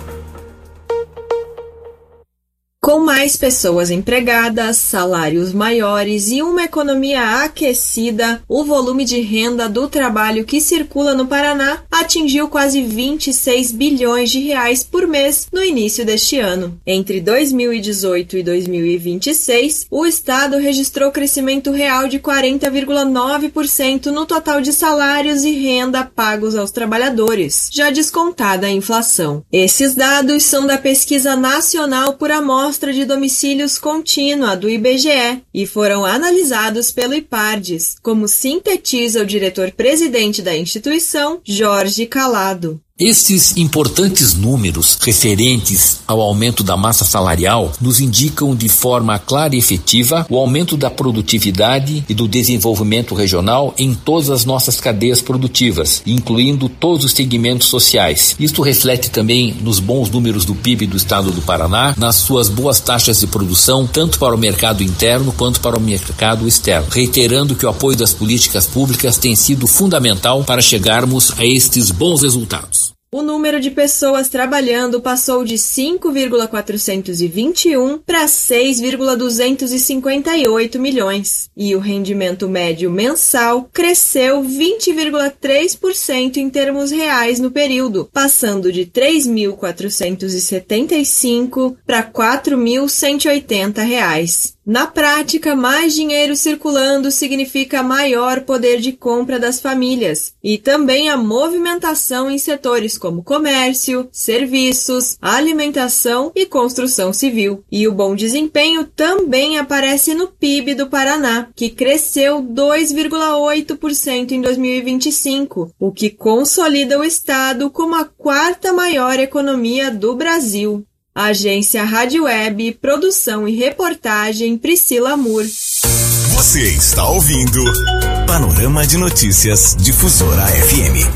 Com mais pessoas empregadas, salários maiores e uma economia aquecida, o volume de renda do trabalho que circula no Paraná atingiu quase 26 bilhões de reais por mês no início deste ano. Entre 2018 e 2026, o Estado registrou crescimento real de 40,9% no total de salários e renda pagos aos trabalhadores, já descontada a inflação. Esses dados são da Pesquisa Nacional por Amostra amostra de domicílios contínua do IBGE e foram analisados pelo IPARDES, como sintetiza o diretor-presidente da instituição, Jorge Calado. Estes importantes números referentes ao aumento da massa salarial nos indicam de forma clara e efetiva o aumento da produtividade e do desenvolvimento regional em todas as nossas cadeias produtivas, incluindo todos os segmentos sociais. Isto reflete também nos bons números do PIB do estado do Paraná, nas suas boas taxas de produção, tanto para o mercado interno quanto para o mercado externo, reiterando que o apoio das políticas públicas tem sido fundamental para chegarmos a estes bons resultados. O número de pessoas trabalhando passou de 5,421 para 6,258 milhões e o rendimento médio mensal cresceu 20,3% em termos reais no período, passando de R$ 3.475 para R$ 4.180. Na prática, mais dinheiro circulando significa maior poder de compra das famílias e também a movimentação em setores como comércio, serviços, alimentação e construção civil. E o bom desempenho também aparece no PIB do Paraná, que cresceu 2,8% em 2025, o que consolida o estado como a quarta maior economia do Brasil. Agência Rádio Web, produção e reportagem Priscila Moore. Você está ouvindo Panorama de Notícias Difusora FM.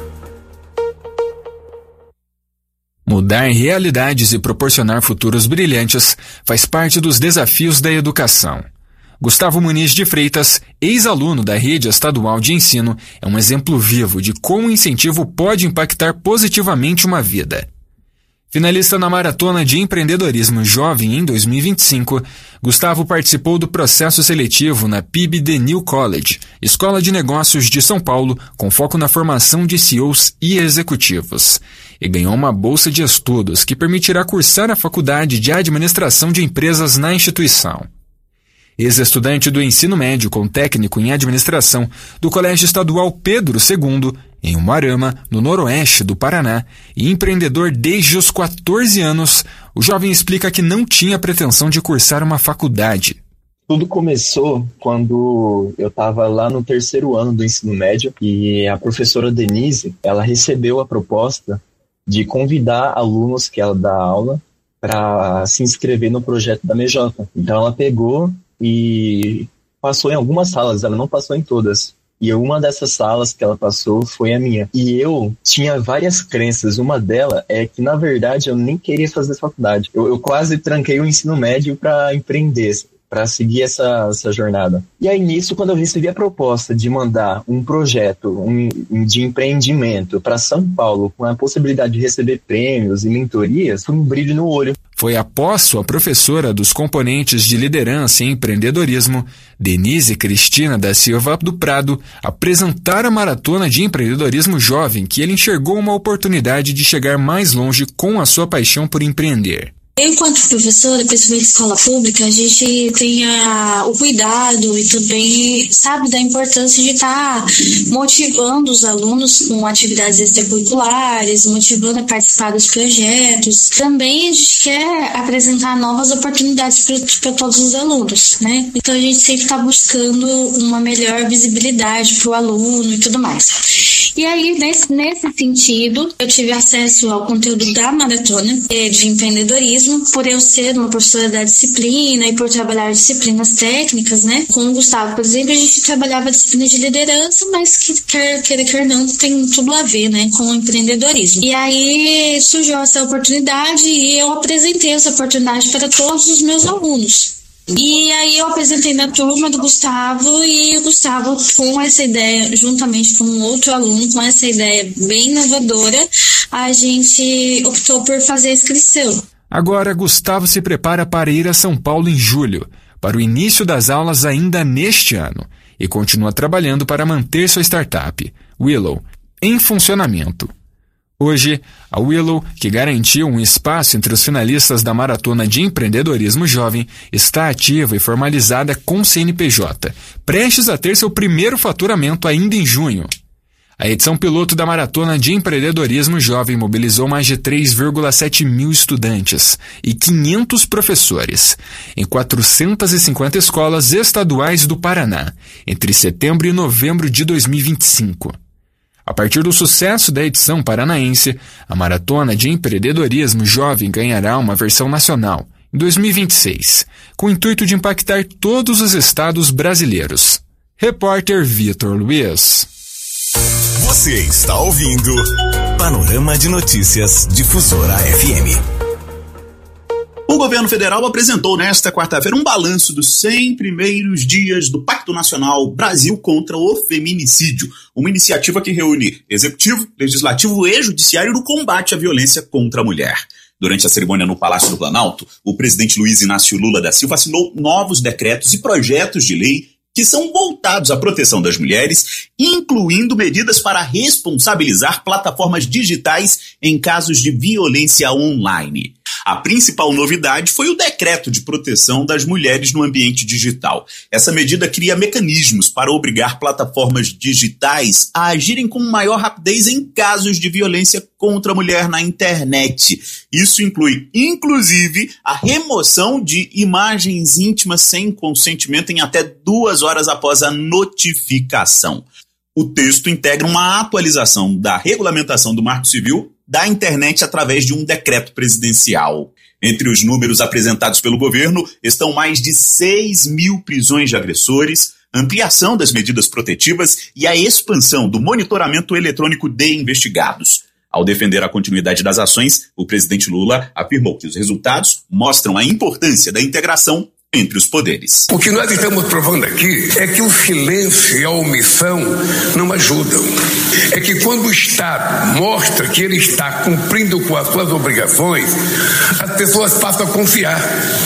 Mudar realidades e proporcionar futuros brilhantes faz parte dos desafios da educação. Gustavo Muniz de Freitas, ex-aluno da Rede Estadual de Ensino, é um exemplo vivo de como o incentivo pode impactar positivamente uma vida. Finalista na Maratona de Empreendedorismo Jovem em 2025, Gustavo participou do processo seletivo na PIB The New College, Escola de Negócios de São Paulo, com foco na formação de CEOs e executivos, e ganhou uma bolsa de estudos que permitirá cursar a Faculdade de Administração de Empresas na instituição. Ex-estudante do ensino médio com técnico em administração do Colégio Estadual Pedro II, em Umuarama, no noroeste do Paraná, e empreendedor desde os 14 anos, o jovem explica que não tinha pretensão de cursar uma faculdade. Tudo começou quando eu estava lá no 3º ano do ensino médio e a professora Denise, ela recebeu a proposta de convidar alunos que ela dá aula para se inscrever no projeto da MJ. Então ela pegou e passou em algumas salas, ela não passou em todas. E uma dessas salas que ela passou foi a minha. E eu tinha várias crenças. Uma delas é que, na verdade, eu nem queria fazer faculdade. Eu quase tranquei o ensino médio para empreender, para seguir essa jornada. E aí, nisso, quando eu recebi a proposta de mandar um projeto de empreendimento para São Paulo, com a possibilidade de receber prêmios e mentorias, foi um brilho no olho. Foi após sua professora dos componentes de liderança e empreendedorismo, Denise Cristina da Silva do Prado, apresentar a Maratona de Empreendedorismo Jovem que ele enxergou uma oportunidade de chegar mais longe com a sua paixão por empreender. Enquanto professora, principalmente de escola pública, a gente tem o cuidado e também sabe da importância de estar motivando os alunos com atividades extracurriculares, motivando a participar dos projetos. Também a gente quer apresentar novas oportunidades para todos os alunos, né? Então a gente sempre está buscando uma melhor visibilidade para o aluno e tudo mais. E aí, nesse sentido, eu tive acesso ao conteúdo da maratona de empreendedorismo, por eu ser uma professora da disciplina e por trabalhar disciplinas técnicas, né? Com o Gustavo, por exemplo, a gente trabalhava a disciplina de liderança, mas que quer não, tem tudo a ver, né? Com o empreendedorismo. E aí surgiu essa oportunidade e eu apresentei essa oportunidade para todos os meus alunos. E aí eu apresentei na turma do Gustavo e o Gustavo, com essa ideia, juntamente com um outro aluno, com essa ideia bem inovadora, a gente optou por fazer a inscrição. Agora, Gustavo se prepara para ir a São Paulo em julho, para o início das aulas ainda neste ano, e continua trabalhando para manter sua startup, Willow, em funcionamento. Hoje, a Willow, que garantiu um espaço entre os finalistas da Maratona de Empreendedorismo Jovem, está ativa e formalizada com CNPJ, prestes a ter seu primeiro faturamento ainda em junho. A edição piloto da Maratona de Empreendedorismo Jovem mobilizou mais de 3,7 mil estudantes e 500 professores em 450 escolas estaduais do Paraná, entre setembro e novembro de 2025. A partir do sucesso da edição paranaense, a Maratona de Empreendedorismo Jovem ganhará uma versão nacional, em 2026, com o intuito de impactar todos os estados brasileiros. Repórter Vitor Luiz. Você está ouvindo Panorama de Notícias Difusora FM. O governo federal apresentou nesta quarta-feira um balanço dos 100 primeiros dias do Pacto Nacional Brasil contra o Feminicídio, uma iniciativa que reúne executivo, legislativo e judiciário no combate à violência contra a mulher. Durante a cerimônia no Palácio do Planalto, o presidente Luiz Inácio Lula da Silva assinou novos decretos e projetos de lei que são voltados à proteção das mulheres, incluindo medidas para responsabilizar plataformas digitais em casos de violência online. A principal novidade foi o decreto de proteção das mulheres no ambiente digital. Essa medida cria mecanismos para obrigar plataformas digitais a agirem com maior rapidez em casos de violência contra a mulher na internet. Isso inclui, inclusive, a remoção de imagens íntimas sem consentimento em até 2 horas após a notificação. O texto integra uma atualização da regulamentação do Marco Civil da internet através de um decreto presidencial. Entre os números apresentados pelo governo estão mais de 6 mil prisões de agressores, ampliação das medidas protetivas e a expansão do monitoramento eletrônico de investigados. Ao defender a continuidade das ações, o presidente Lula afirmou que os resultados mostram a importância da integração entre os poderes. O que nós estamos provando aqui é que o silêncio e a omissão não ajudam. É que quando o Estado mostra que ele está cumprindo com as suas obrigações, as pessoas passam a confiar.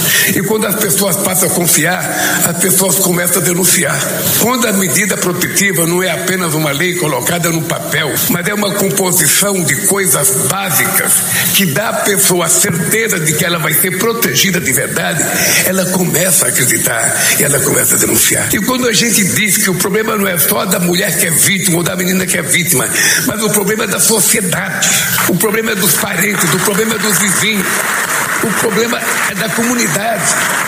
E quando as pessoas passam a confiar, as pessoas começam a denunciar. Quando a medida protetiva não é apenas uma lei colocada no papel, mas é uma composição de coisas básicas que dá à pessoa a certeza de que ela vai ser protegida de verdade, ela começa a acreditar e ela começa a denunciar. E quando a gente diz que o problema não é só da mulher que é vítima ou da menina que é vítima, mas o problema é da sociedade, o problema é dos parentes, o problema é dos vizinhos, o problema é da comunidade.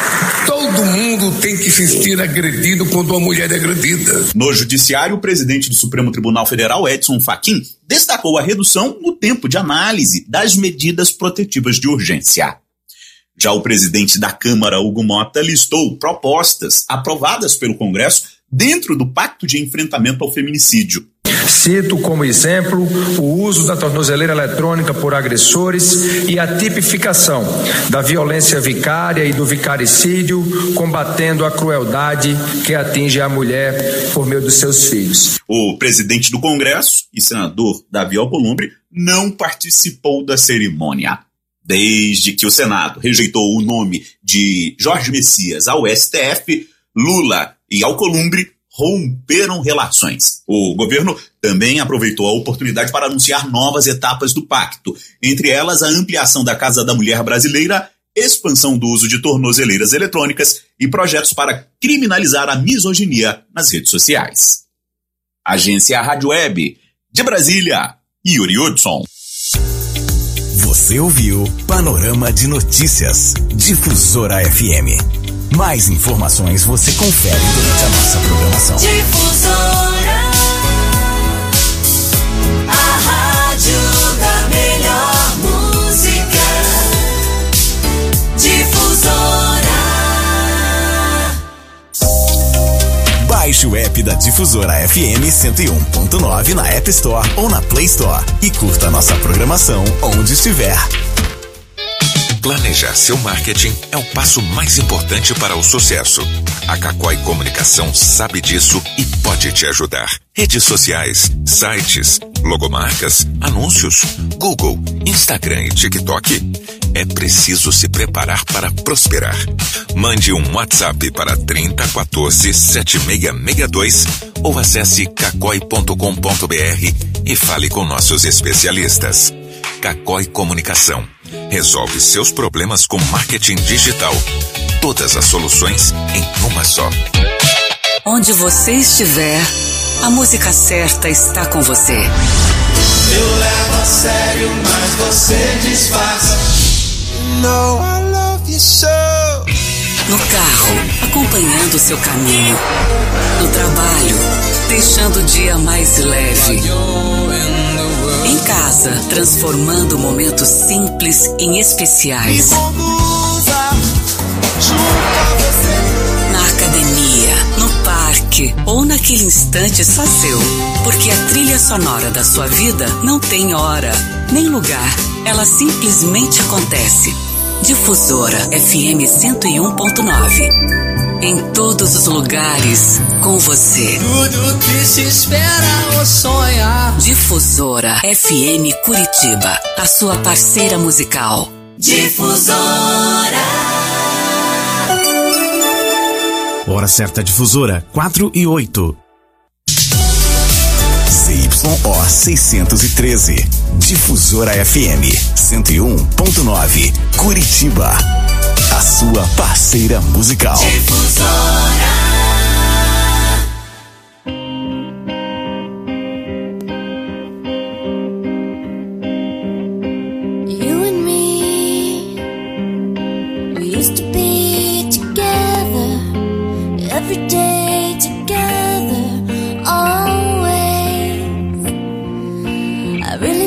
Todo mundo tem que se sentir agredido quando uma mulher é agredida. No judiciário, o presidente do Supremo Tribunal Federal, Edson Fachin, destacou a redução no tempo de análise das medidas protetivas de urgência. Já o presidente da Câmara, Hugo Mota, listou propostas aprovadas pelo Congresso dentro do Pacto de Enfrentamento ao Feminicídio. Cito como exemplo o uso da tornozeleira eletrônica por agressores e a tipificação da violência vicária e do vicaricídio, combatendo a crueldade que atinge a mulher por meio dos seus filhos. O presidente do Congresso e senador Davi Alcolumbre não participou da cerimônia. Desde que o Senado rejeitou o nome de Jorge Messias ao STF, Lula e Alcolumbre romperam relações. O governo também aproveitou a oportunidade para anunciar novas etapas do pacto, entre elas a ampliação da Casa da Mulher Brasileira, expansão do uso de tornozeleiras eletrônicas e projetos para criminalizar a misoginia nas redes sociais. Agência Rádio Web, de Brasília, Yuri Hudson. Você ouviu Panorama de Notícias, Difusora FM. Mais informações você confere durante a nossa programação. Difusora, a rádio da melhor música. Difusora. Baixe o app da Difusora FM 101.9 na App Store ou na Play Store e curta a nossa programação onde estiver. Planejar seu marketing é o passo mais importante para o sucesso. A Cacói Comunicação sabe disso e pode te ajudar. Redes sociais, sites, logomarcas, anúncios, Google, Instagram e TikTok. É preciso se preparar para prosperar. Mande um WhatsApp para 3014 7662 ou acesse cacói.com.br e fale com nossos especialistas. Cacói Comunicação. Resolve seus problemas com marketing digital. Todas as soluções em uma só. Onde você estiver, a música certa está com você. Eu levo a sério, mas você disfarça. No, I love you so. No carro, acompanhando seu caminho. No trabalho, deixando o dia mais leve. Em casa, transformando momentos simples em especiais. Na academia, no parque ou naquele instante só seu. Porque a trilha sonora da sua vida não tem hora, nem lugar. Ela simplesmente acontece. Difusora FM 101.9. Em todos os lugares, com você. Tudo que se espera ou sonha. Difusora FM Curitiba, a sua parceira musical. Difusora. Hora certa, Difusora, 4:08. ZYO 613. Difusora FM 101.9. Curitiba. A sua parceira musical. Difusora. You and me, we used to be together every day together, always. I really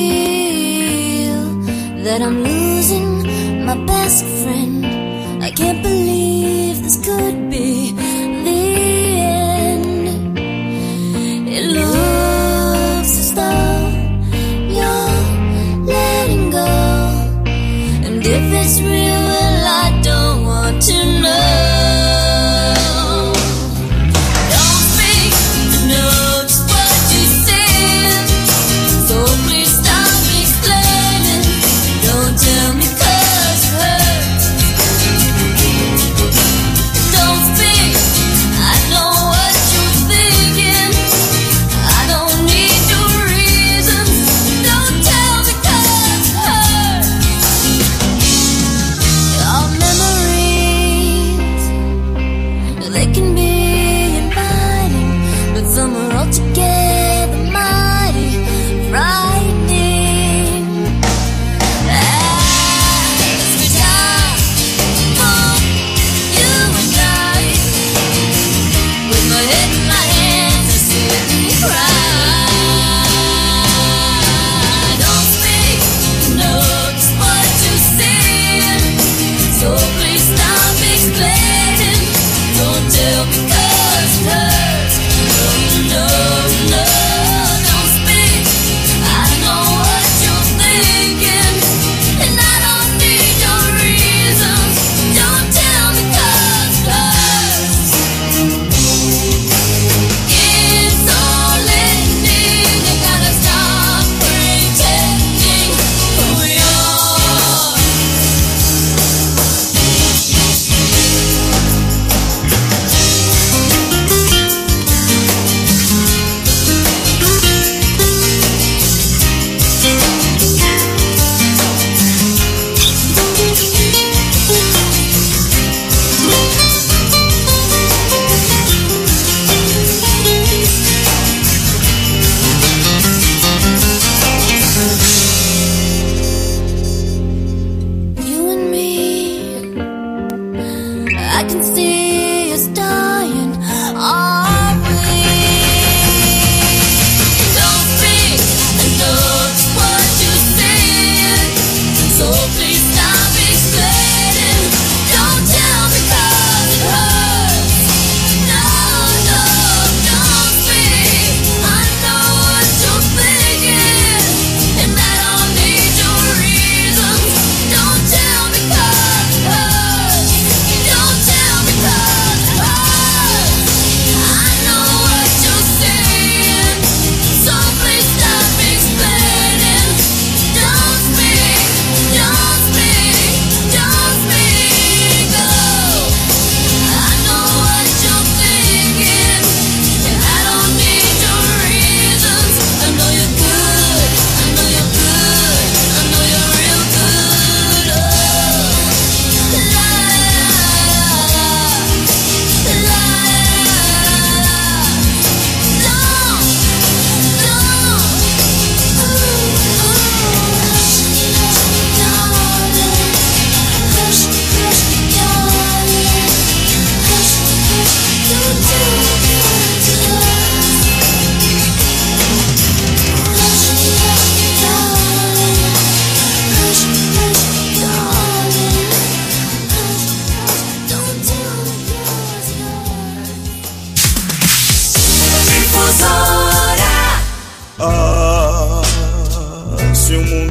feel that I'm losing my best friend. I can't believe this could be the end. It looks as though you're letting go, and if it's real, well, I don't want to know. Don't speak, I know just what you said, so please stop explaining. Don't tell me 'cause it hurts. Don't speak, I know what you're thinking. I don't need your reasons. Don't tell me 'cause it hurts.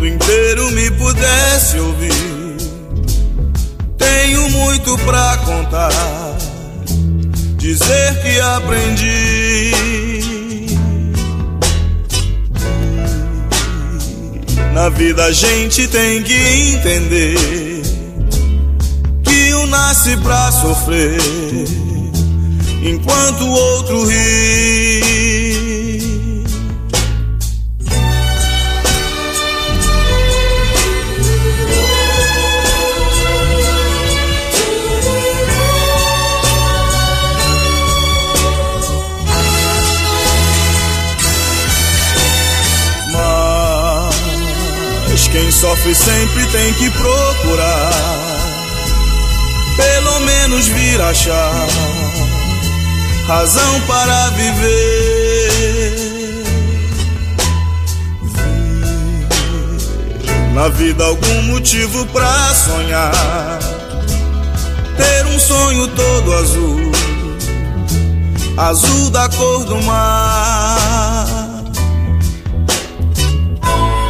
mundo inteiro me pudesse ouvir. Tenho muito pra contar, dizer que aprendi. Na vida a gente tem que entender que um nasce pra sofrer, enquanto o outro ri. Mas quem sofre sempre tem que procurar, pelo menos vir achar razão para viver. Na vida algum motivo pra sonhar, ter um sonho todo azul, azul da cor do mar.